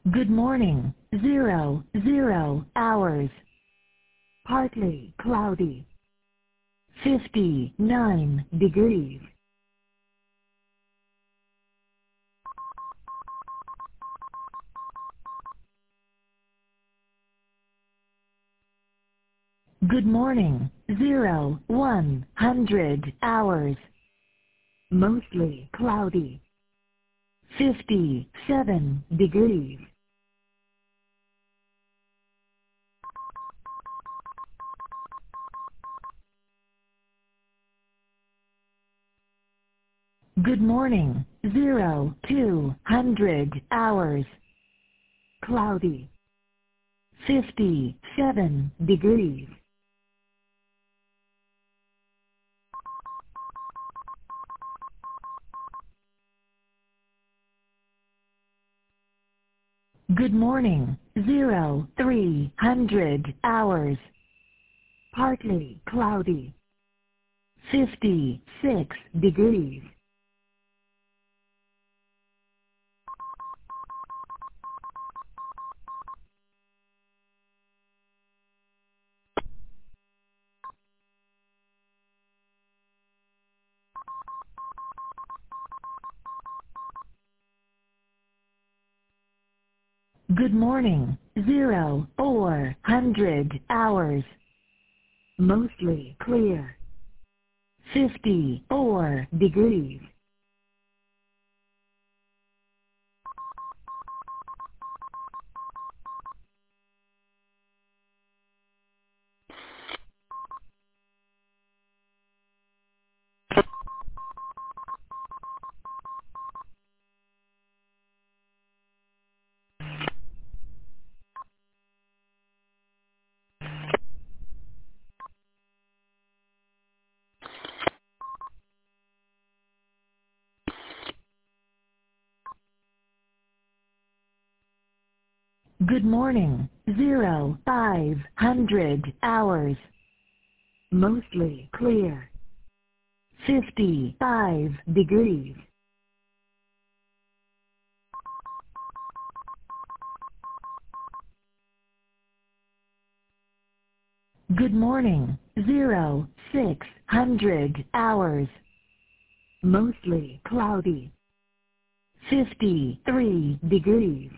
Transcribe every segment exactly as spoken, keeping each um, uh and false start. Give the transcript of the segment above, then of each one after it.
Good morning. Zero, zero hours. Partly cloudy. fifty-nine degrees. Good morning. Zero, one hundred hours. Mostly cloudy. fifty-seven degrees. Good morning. Zero, two hundred hours. Cloudy. fifty-seven degrees. Good morning. Zero, three hundred hours. Partly cloudy. fifty-six degrees. Good morning. Zero, four hundred hours. Mostly clear. fifty-four degrees. Good morning. Zero, five hundred hours. Mostly clear. fifty-five degrees. Good morning. Zero, six hundred hours. Mostly cloudy. fifty-three degrees.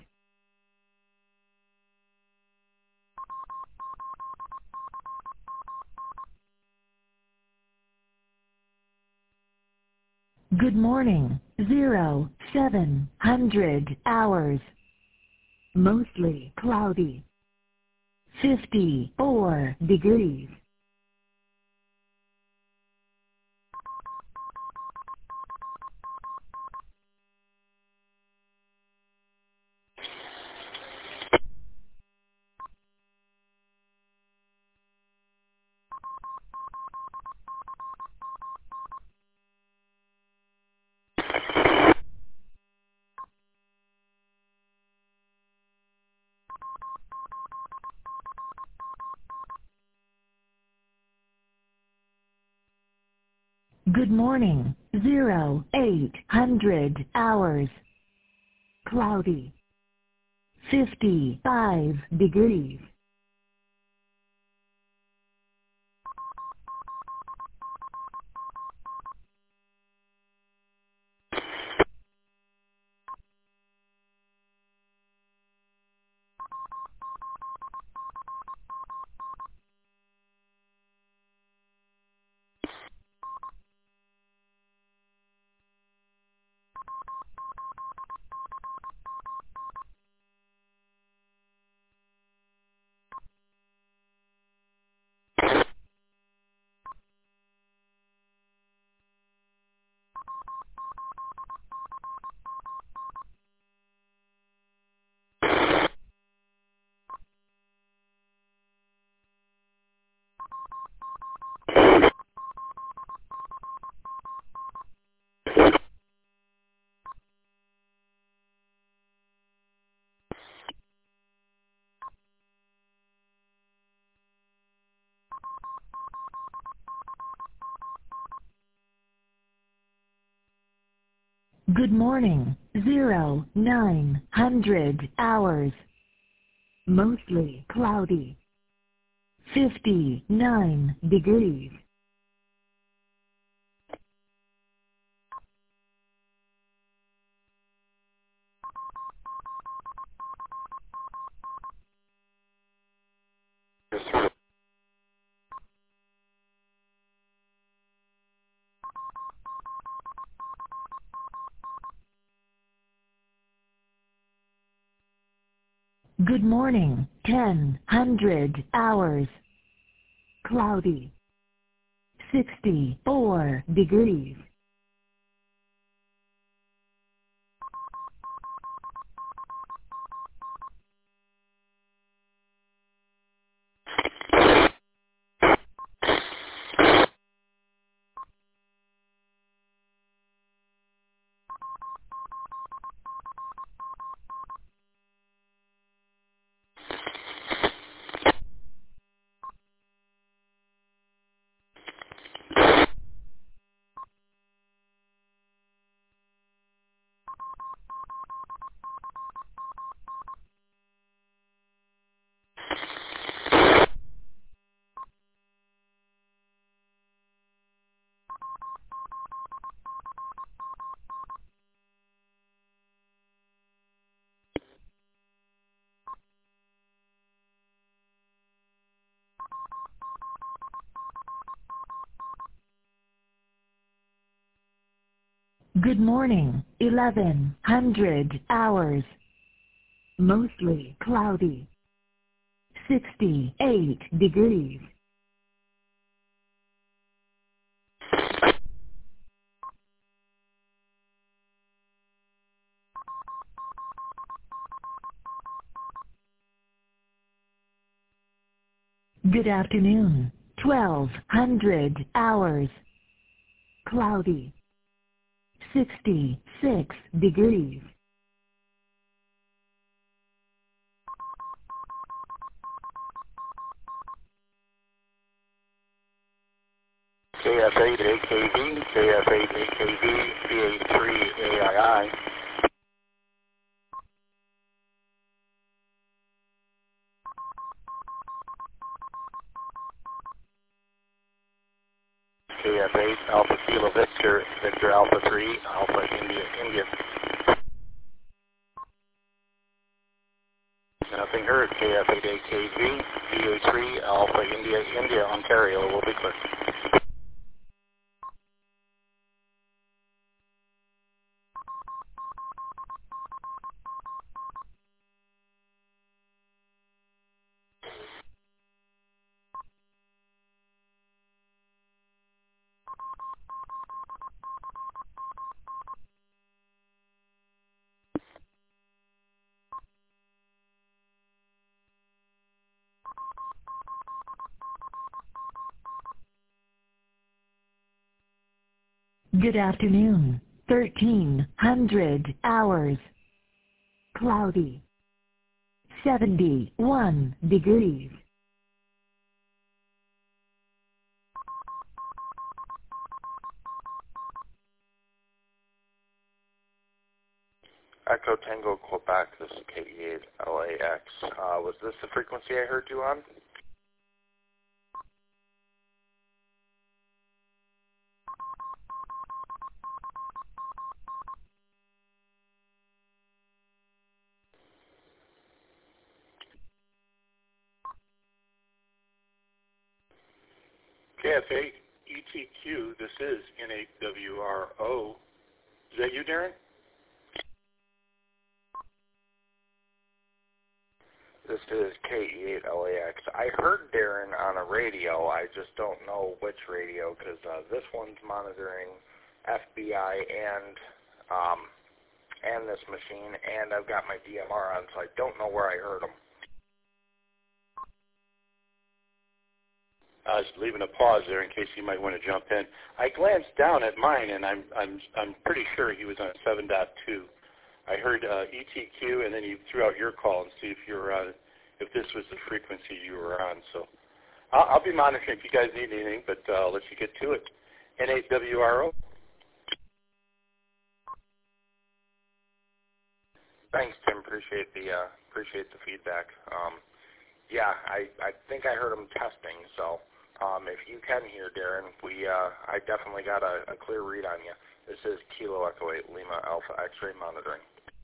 Good morning. Zero, seven hundred hours. Mostly cloudy. fifty-four degrees. Good morning. Zero, eight hundred hours. Cloudy. fifty-five degrees. Good morning. zero, nine hundred hours. Mostly cloudy. fifty-nine degrees. Good morning, ten hundred hours. Cloudy. sixty-four degrees. Good morning, eleven hundred hours. Mostly cloudy. sixty-eight degrees. Good afternoon, twelve hundred hours. Cloudy. sixty-six degrees. K F eight A K V, K F eight A K V, B A three A I I. K F eight Alpha Kilo Victor, Victor Alpha three, Alpha India, India. Nothing heard. K F eight A K V, B A three Alpha India, India, Ontario will be clear. Good afternoon, thirteen hundred hours. Cloudy. seventy-one degrees. Echo Tango Quebec, this is K E eight L A X. Uh, was this the frequency I heard you on? K F eight E T Q, this is N eight W R O. Is that you, Darren? This is K E eight L A X. I heard Darren on a radio. I just don't know which radio because uh, this one's monitoring F B I and um, and this machine, and I've got my D M R on, so I don't know where I heard him. I was leaving a pause there in case you might want to jump in. I glanced down at mine, and I'm I'm I'm pretty sure he was on seven point two. I heard uh, E T Q, and then you threw out your call and see if you're uh, if this was the frequency you were on. So I'll, I'll be monitoring if you guys need anything, but uh, I'll let you get to it. N eight W R O. Thanks, Tim. Appreciate the uh, appreciate the feedback. Um, yeah, I, I think I heard him testing. So um, if you can hear Darren, we uh, I definitely got a, a clear read on you. This is Kilo Echo eight Lima Alpha X-ray monitoring.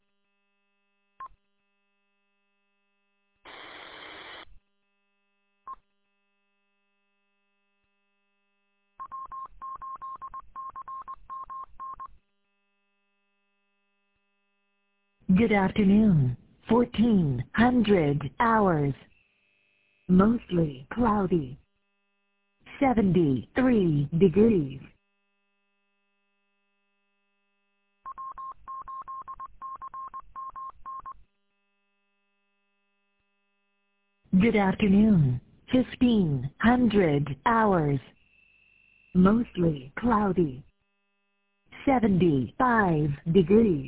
Good afternoon. fourteen hundred hours. Mostly cloudy. seventy-three degrees. Good afternoon. fifteen hundred hours. Mostly cloudy. seventy-five degrees.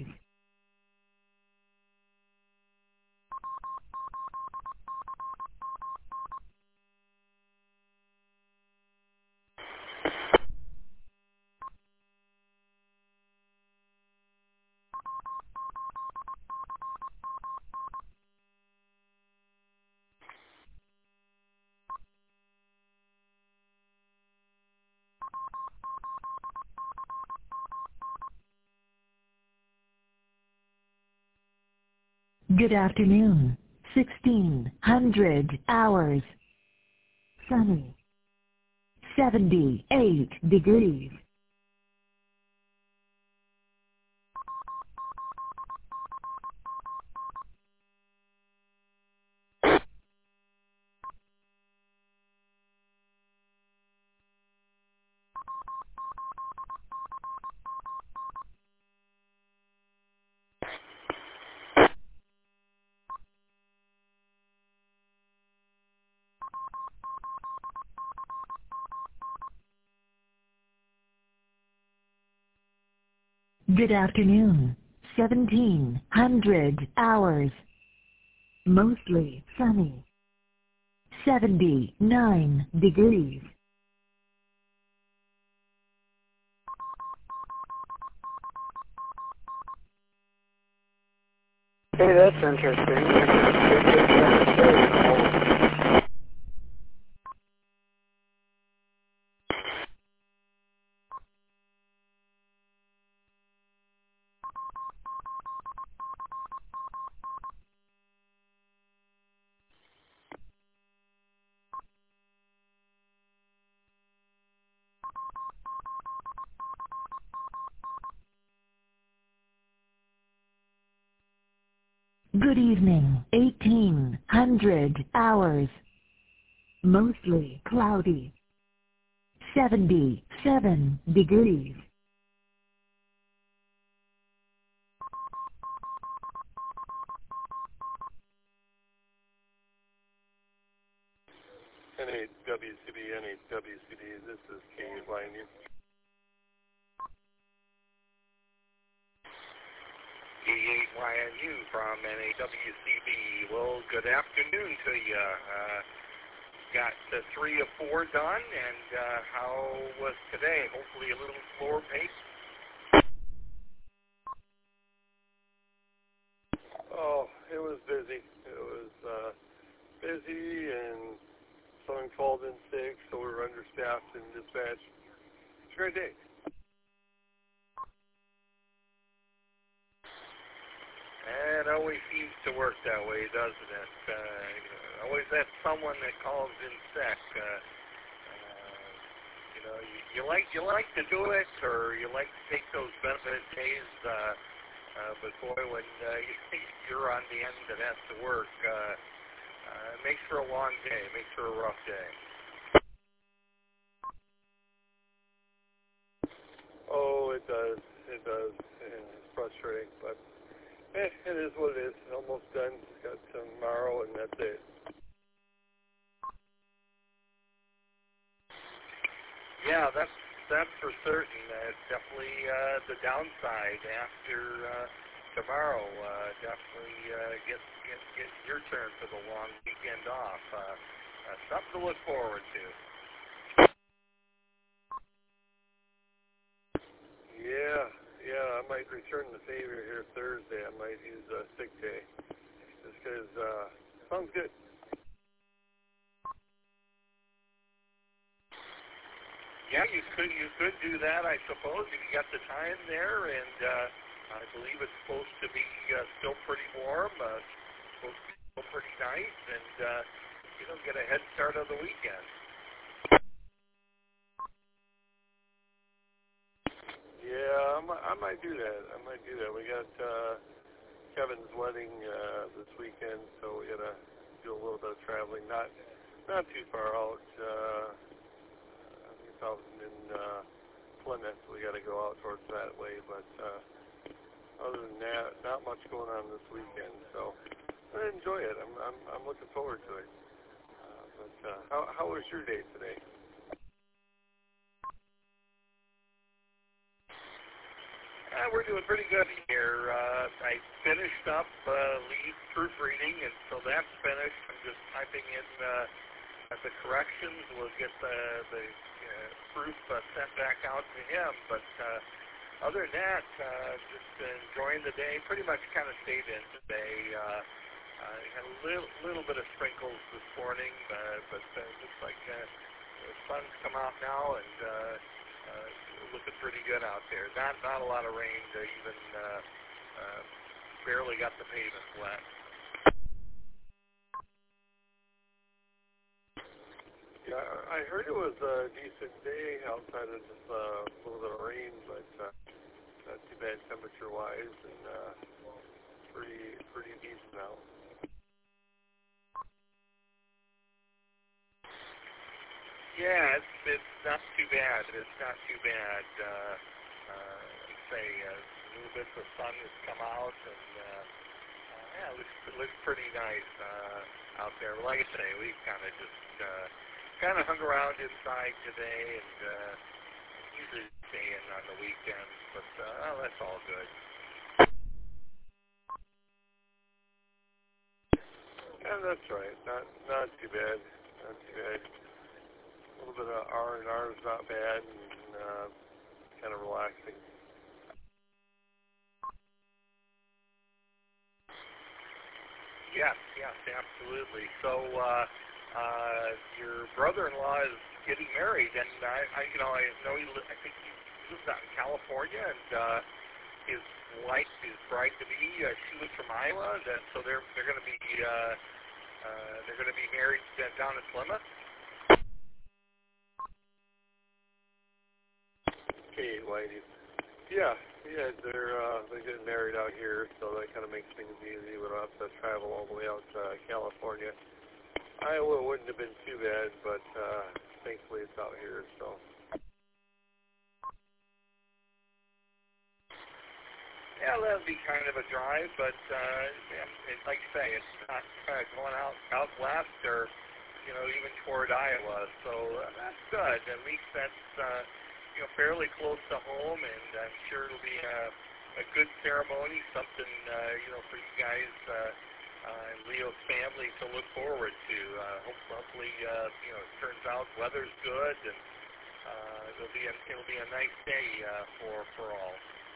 Good afternoon. sixteen hundred hours. Sunny. seventy-eight degrees. Good afternoon. seventeen hundred hours. Mostly sunny. seventy-nine degrees. Hey, that's interesting. Good evening. eighteen hundred hours. Mostly cloudy. seventy-seven degrees. N A W C B, N A W C B, this is K Y N U. K eight Y N U from N A W C B. Well, good afternoon to you. Uh, got the three of four done, and uh, how was today? Hopefully a little slower pace. Oh, it was busy. It was uh, busy, and someone called in sick, so we were understaffed in dispatch. It's a great day. It always seems to work that way, doesn't it? Uh, always that someone that calls in sick. Uh, uh, you know, you, you like you like to do it, or you like to take those benefit days. Uh, uh, but boy, when uh, you think you're on the end that has to work, uh, uh, it makes for a long day. It makes for a rough day. Oh, it does. It does. And it's frustrating, but eh, it is what it is. Almost done. Got tomorrow, and that's it. Yeah, that's that's for certain. Uh, it's definitely uh, the downside after uh, tomorrow. Uh, definitely uh, get, get get your turn for the long weekend off. Uh, uh, something to look forward to. Yeah, yeah. I'm might return the favor here Thursday. I might use a sick day, just because uh, sounds good. Yeah, you could you could do that, I suppose, if you got the time there, and uh, I believe it's supposed to be uh, still pretty warm, uh, supposed to be still pretty nice, and uh, you know, get a head start on the weekend. Yeah, I might, I might do that. I might do that. We got uh, Kevin's wedding uh, this weekend, so we gotta do a little bit of traveling. Not not too far out. Uh, out in uh, Plymouth, we got to go out towards that way, but uh, other than that, not much going on this weekend, so I enjoy it. I'm I'm, I'm looking forward to it. Uh, but uh, how how was your day today? Uh, we're doing pretty good here. Uh, I finished up uh, lead proofreading, and so that's finished. I'm just typing in uh, the corrections. We'll get the the Uh, proof uh, sent back out to him, but uh, other than that, uh, just enjoying the day. Pretty much kind of stayed in today. Uh, uh, had a little, little bit of sprinkles this morning, uh, but uh, looks like uh, the sun's come out now, and uh, uh, looking pretty good out there. Not not a lot of rain to even uh, uh, barely got the pavement wet. Yeah, I heard it was a decent day outside of just uh, a little bit of rain, but uh, not too bad temperature-wise, and uh, pretty pretty decent out. Yeah, it's it's not too bad. It's not too bad. Uh, uh, I'd say uh, a little bit of sun has come out, and uh, uh, yeah, it looks it looks pretty nice uh, out there. Like I say, we kind of just. Uh, Kind of hung around inside today, and uh, usually stay in on the weekends, but uh, well, that's all good. Yeah, that's right. Not not too bad. Not too bad. A little bit of R and R is not bad, and uh, kind of relaxing. Yes, yes, absolutely. So. Uh, Uh, your brother-in-law is getting married, and I, I you know, I know he, li- I think he lives out in California, and uh, his wife, his bride-to-be, uh, she was from Iowa, and so they're they're going to be uh, uh, they're going to be married uh, down in Plymouth. Okay, ladies. Yeah, yeah, they're uh, they're getting married out here, so that kind of makes things easy. We don't have to travel all the way out to California. Iowa wouldn't have been too bad, but uh, thankfully it's out here, so. Yeah, that'd be kind of a drive, but uh, yeah, it, like you say, it's not uh, going out out west or, you know, even toward Iowa, so uh, that's good. At least that's, uh, you know, fairly close to home, and I'm sure it'll be a, a good ceremony, something, uh, you know, for you guys. Uh, Uh, and Leo's family to look forward to. Uh, hope, hopefully, uh, you know, it turns out weather's good, and uh, it'll be a, it'll be a nice day uh, for for all.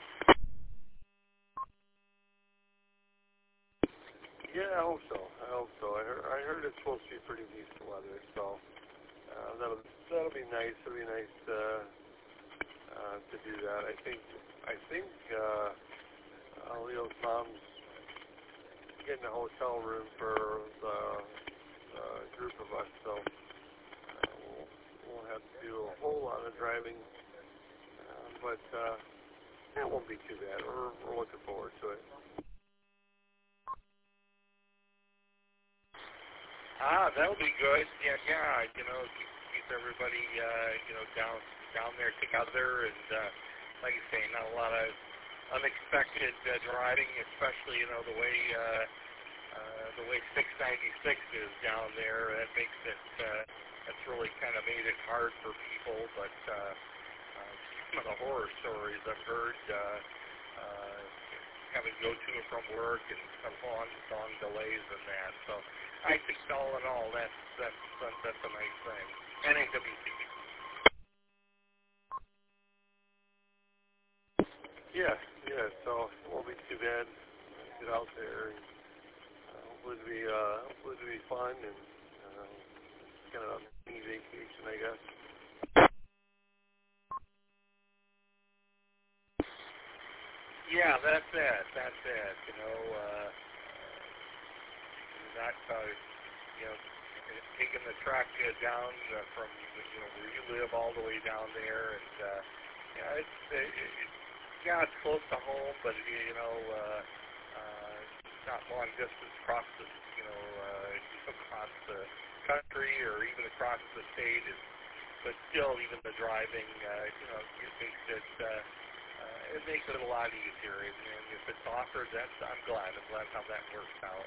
Yeah, I hope so. I hope so. I heard, I heard it's supposed to be pretty decent weather, so uh, that'll that'll be nice. It'll be nice uh, uh, to do that. I think I think uh, uh, Leo's mom's getting a hotel room for the uh, group of us, so uh, we'll, we'll have to do a whole lot of driving, uh, but uh, it won't be too bad. We're, we're looking forward to it. Ah, that'll be good. Yeah, yeah. You know, keep, keep everybody, uh, you know, down down there together, and uh, like you say, not a lot of unexpected uh, driving, especially you know the way uh, uh, the way six ninety-six is down there. That makes it uh, that's really kind of made it hard for people. But uh, uh, some of the horror stories I've heard, uh, uh, having to go to and from work and some long long delays and that. So I think all in all, that's that's that's a nice thing. N A W C. Yeah, yeah, so it won't be too bad. Get out there and uh, hopefully it'll be uh, hopefully it'll be fun and uh, kind of a mini vacation, I guess. Yeah, that's it. That's it. You know, uh, not uh, you know, taking the truck uh, down uh, from you know where you live all the way down there, and uh, yeah, it's it, it, yeah, it's close to home, but you know, uh, uh, it's not long distance across the you know uh, across the country or even across the state. It's, but still, even the driving, uh, you know, it makes it. Uh, Uh, it makes it a lot easier, and, and if it's offered, that's I'm glad. I'm glad how that works out.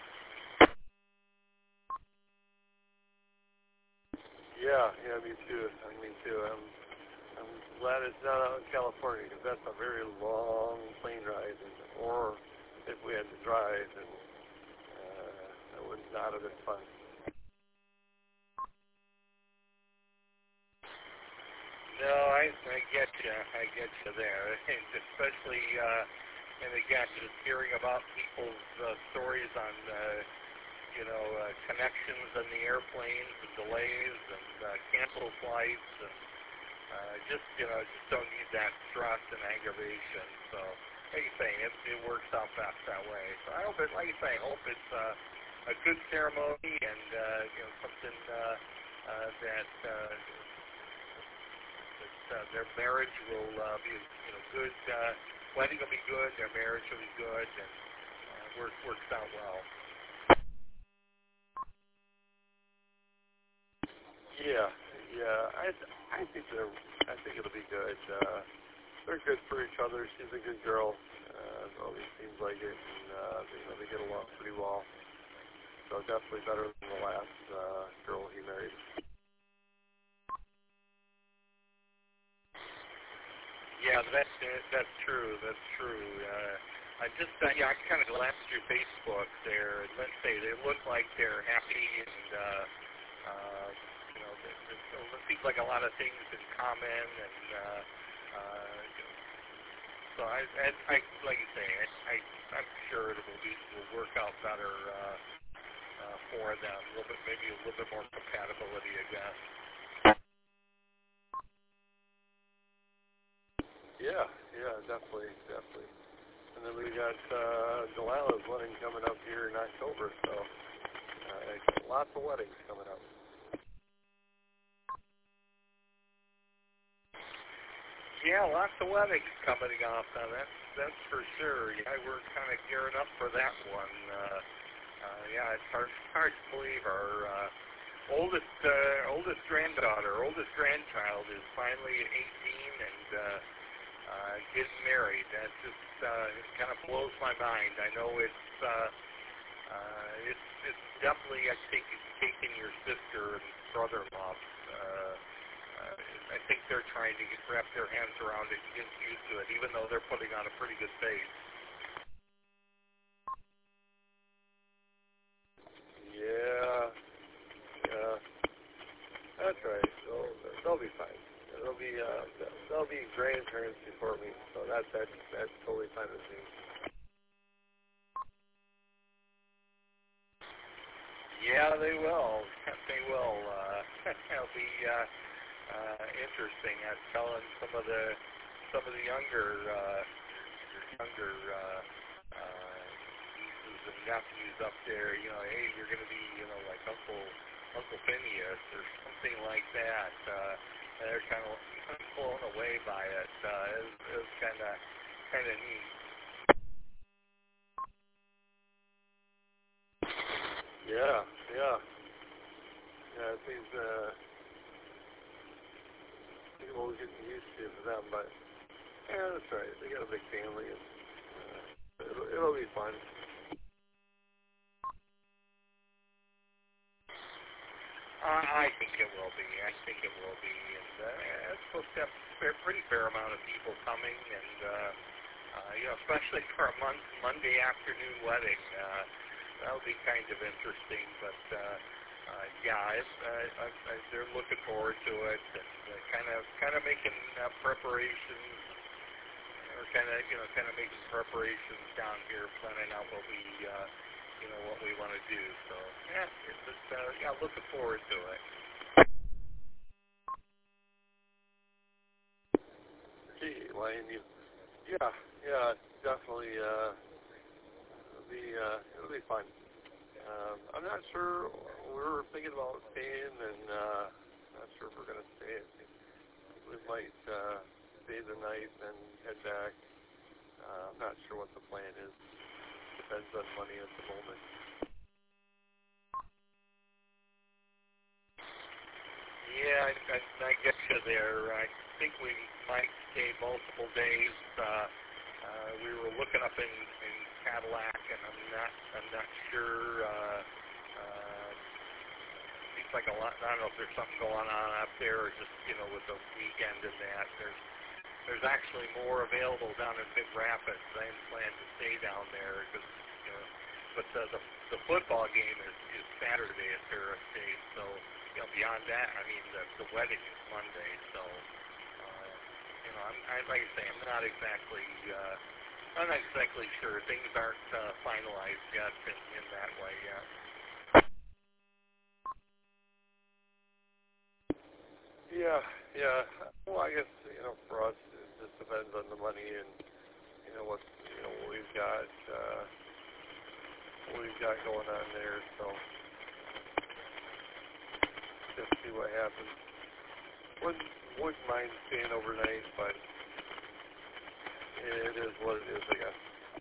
Yeah, yeah, me too. I me too. I'm, I'm glad it's not out in California because that's a very long plane ride, and, or if we had to drive, and uh, that would not have been fun. No, I, I get you. I get you there, and especially, uh, and again, just hearing about people's uh, stories on, uh, you know, uh, connections on the airplanes and delays and uh, canceled flights, and uh, just, you know, just don't need that stress and aggravation. So, like you say, it, it works out best that way. So I hope it, like you say, I hope it's uh, a good ceremony and, uh, you know, something uh, uh, that. Uh, Uh, their marriage will uh, be, you know, good. Uh, wedding will be good. Their marriage will be good, and uh, work, works out well. Yeah, yeah. I I think they're. I think it'll be good. Uh, they're good for each other. She's a good girl. Uh, it always seems like it, and uh, they, you know they get along pretty well. So definitely better than the last uh, girl he married. Yeah, that's that's true. That's true. Uh, I just uh, yeah, I kind of glanced through Facebook there, and let's say they look like they're happy, and uh, uh, you know, there, there seems like a lot of things in common, and uh, uh, you know, so I, I, I like you say, I, I I'm sure it will be will work out better uh, uh, for them. A little bit, maybe a little bit more compatibility, I guess. Yeah, yeah, definitely, definitely. And then we got uh, Delilah's wedding coming up here in October, so uh, lots of weddings coming up. Yeah, lots of weddings coming up. Now that's that's for sure. Yeah, we're kind of gearing up for that one. Uh, uh, yeah, it's hard hard to believe our uh, oldest uh, oldest granddaughter, oldest grandchild is finally eighteen and. Uh, Uh, getting married. That just uh, it kind of blows my mind. I know it's uh, uh, it's it's definitely I think it's taking your sister and brother-in-law. Uh, uh, I think they're trying to get, wrap their hands around it and get used to it, even though they're putting on a pretty good face. Yeah, yeah, that's right. They'll, they'll be fine. They'll be uh, they'll be grandparents before me, so that's that's that's totally fine with me. Yeah, they will. They will. Uh, it'll be uh, uh, interesting. I was telling some of the some of the younger uh, younger uh, uh, nieces and nephews up there. You know, hey, you're going to be, you know, like Uncle Uncle Phineas or something like that. Uh, they're kind of blown away by it. Uh, it was, it was kind of kind of neat. Yeah, yeah, yeah. Things uh, people will get used to for them, but yeah, that's right. They got a big family, and uh, it'll, it'll be fun. Uh, I think it will be. I think it will be. And uh, it's supposed to have a pretty fair amount of people coming, and uh, uh, you know, especially for a month, Monday afternoon wedding, uh, that'll be kind of interesting. But uh, uh, yeah, it's, uh, I, I, they're looking forward to it, and uh, kind of kind of making uh, preparations. we're kind of, you know, kind of making preparations down here, planning out what we, uh, you know, what we want to do. So yeah, it's just, uh, yeah, looking forward to it. Gee, Wayne, you, yeah, yeah, definitely. Uh, it'll be, uh, it'll be fun. Um, I'm not sure. We were thinking about staying, and uh, not sure if we're going to stay. I think we might uh, stay the night and head back. Uh, I'm not sure what the plan is. Depends on money at the moment. Yeah, I, I, I get you there. I think we might stay multiple days. Uh, uh, we were looking up in, in Cadillac, and I'm not, I'm not sure. Uh, uh, seems like a lot. I don't know if there's something going on up there, or just, you know, with the weekend and that. There's, there's actually more available down in Big Rapids. I didn't plan to stay down there, because, you know, but uh, the the football game is, is Saturday at Ferris State. So, you know, beyond that, I mean, the, the wedding is Monday. So, uh, you know, I'm, I, like I say, I'm not exactly. Uh, I'm not exactly sure. Things aren't uh, finalized yet in, in that way yet. Yeah, yeah. Well, I guess, you know, for us, it just depends on the money and, you know, what, you know, what we've got, uh, what we've got going on there. So, just see what happens. Wouldn't, wouldn't mind staying overnight, but it is what it is, I guess.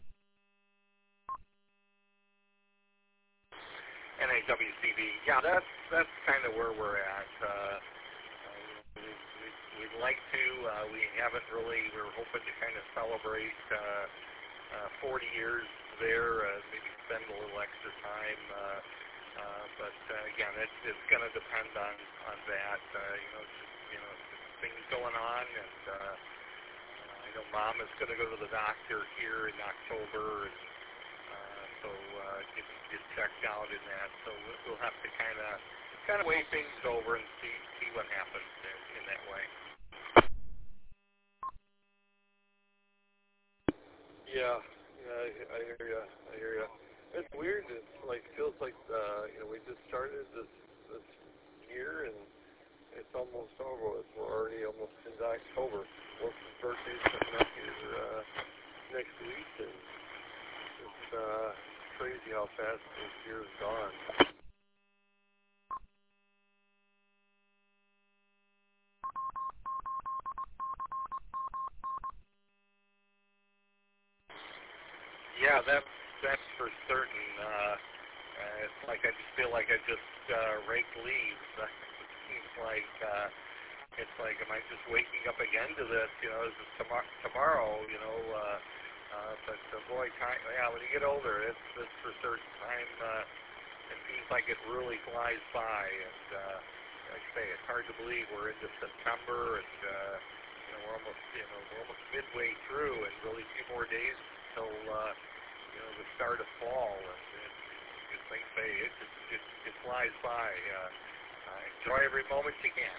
N A W C B, yeah, that's that's kind of where we're at. Uh, we, we, we'd like to. Uh, we haven't really. We were hoping to kind of celebrate uh, uh, forty years there. Uh, maybe spend a little extra time. Uh, uh, but uh, again, it, it's going to depend on on that. Uh, you know, just, you know, things going on, and uh, I know Mom is going to go to the doctor here in October. And, Uh, so uh, get get checked out in that. So we'll have to kind of kind of weigh things over and see see what happens in, in that way. Yeah, yeah, I, I hear you. I hear you. It's weird. It's like feels like uh, you know, we just started this this year and it's almost over. It's, we're already almost into October. Wilson's birthday's coming up here uh, next week, and it's uh, crazy how fast this year's gone. Yeah, that's that's for certain. Uh, uh, it's like I just feel like I just uh, raked leaves. It seems like uh, it's like, am I just waking up again to this? You know, is it tomorrow? Tomorrow, you know. Uh, uh, but uh, boy, time. Yeah, when you get older, it's it's for certain. Time. Uh, it seems like it really flies by, and uh, like I say, it's hard to believe we're into September, and uh, you know, we're almost, you know, we're almost midway through, and really a few more days until uh, you know, the start of fall, and it, it, like I say, it just it, it flies by. Uh, uh, enjoy every moment you can.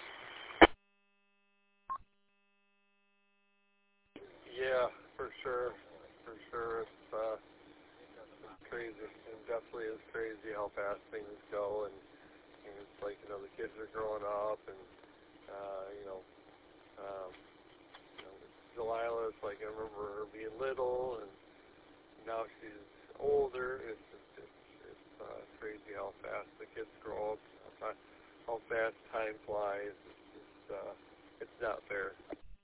Yeah, for sure, for sure. It's, uh, it's crazy. It definitely is crazy how fast things go, and, and it's like, you know, the kids are growing up, and uh, you know, um, you know, Delilah. It's like I remember her being little, and now she's older. It's just, it's, it's uh, crazy how fast the kids grow up, how, how fast time flies. It's just, uh, it's not fair.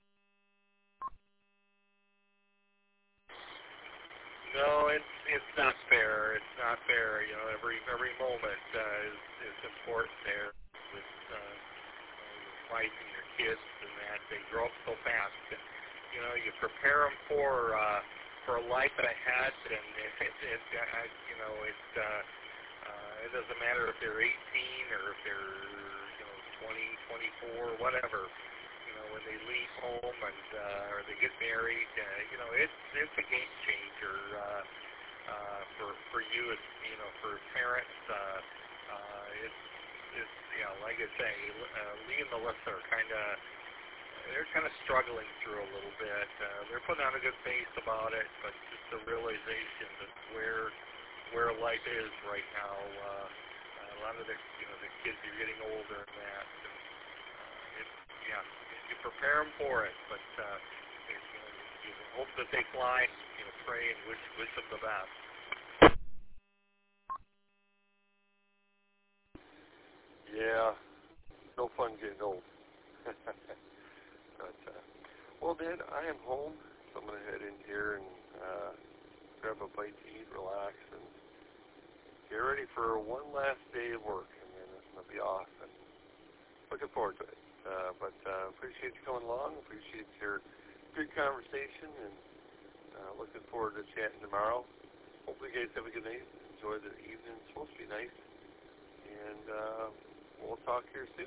No, it's it's not fair. It's not fair. You know, every every moment uh, is is important there with uh, your wife and your kids, and that they grow up so fast. And, you know, you prepare them for uh, for a life ahead, and it, it, it uh, you know, it uh, uh, it doesn't matter if they're eighteen or if they're, you know, twenty, twenty-four, whatever. You know, when they leave home and uh, or they get married, uh, you know, it's it's a game changer uh, uh, for for you as, you know, for parents. Uh, uh, it's it's yeah, like I say, uh, Lee and Melissa are kind of they're kind of struggling through a little bit. Uh, they're putting on a good face about it, but just the realization that where where life is right now, uh, a lot of the you know the kids are getting older and that. And, uh, it, yeah, you prepare them for it, but uh, you, know, you hope that they fly. You know, pray and wish wish them the best. Yeah, no fun getting old. but, uh, well, Dad, I am home, so I'm going to head in here and uh, grab a bite to eat, relax, and get ready for one last day of work, and then it's going to be off, and looking forward to it. Uh, but uh, appreciate you coming along, appreciate your good conversation, and uh, looking forward to chatting tomorrow. Hopefully you guys have a good night, enjoy the evening, it's supposed to be nice, and uh, we'll talk here soon.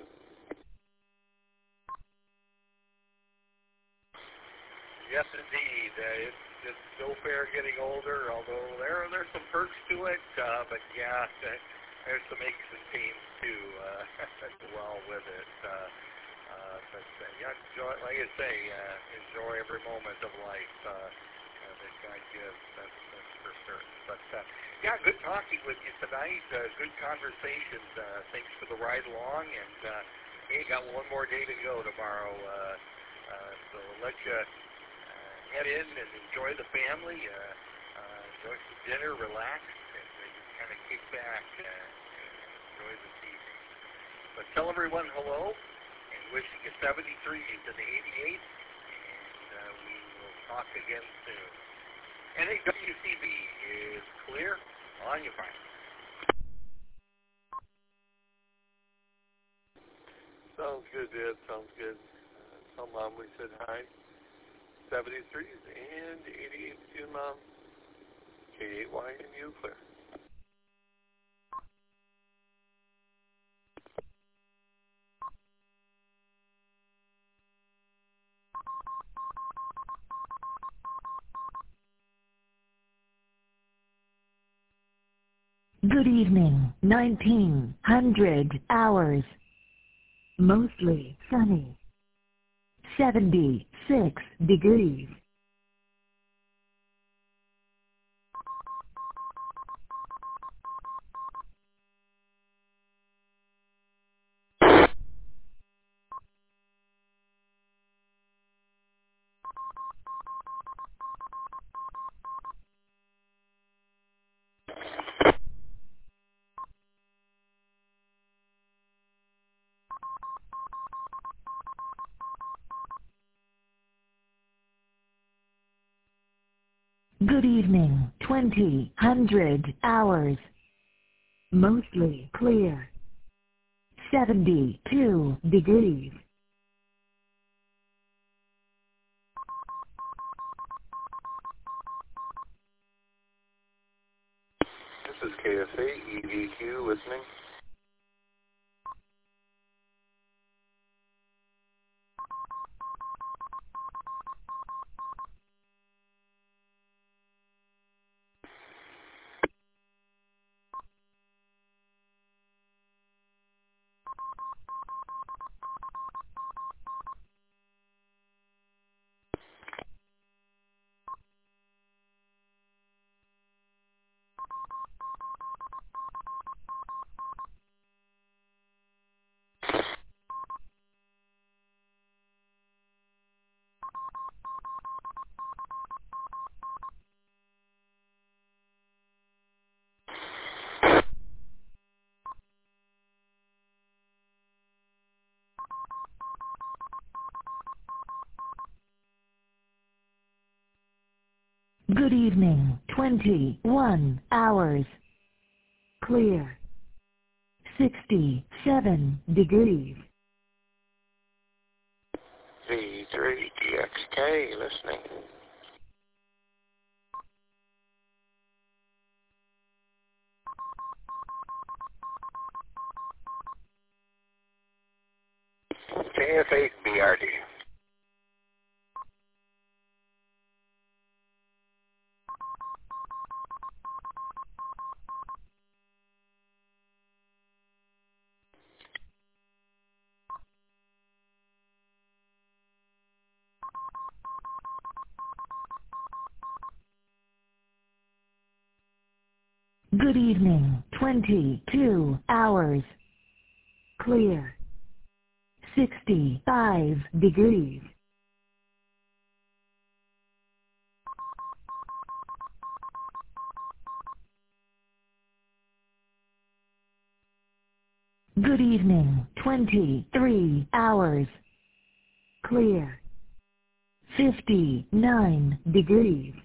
Yes, indeed. Uh, it's, it's no fair getting older, although there there's some perks to it. Uh, but yeah, there's some aches and pains too uh, as well with it. Uh, uh, but uh, yeah, enjoy, like I say, uh, enjoy every moment of life uh, uh, that God gives. That's, that's for certain. But uh, yeah, good talking with you tonight. Uh, good conversations. Uh, thanks for the ride along. And uh, hey, got one more day to go tomorrow. Uh, uh, so we'll let you head in and enjoy the family, uh, uh, enjoy some dinner, relax, and then kind of kick back uh, and enjoy this evening. But tell everyone hello, and wishing you seventy-threes and eighty-eight, and uh, we will talk again soon. N A W C B is clear. On you, Frank. Sounds good, Dad. Sounds good. Uh, tell Mom we said hi. seventy-threes and eighty-eight to you, Mom. K eight Y M U clear. Good evening, nineteen hundred hours. Mostly sunny. seventy-six degrees. Good evening, twenty hundred hours. Mostly clear. seventy-two degrees. This is K S A E V Q listening. Good evening, twenty-one hours. Clear. sixty-seven degrees. V three G X K listening. K F eight B R D. Good evening, twenty-two hours. Clear. sixty-five degrees. Good evening, twenty-three hours. Clear. fifty-nine degrees.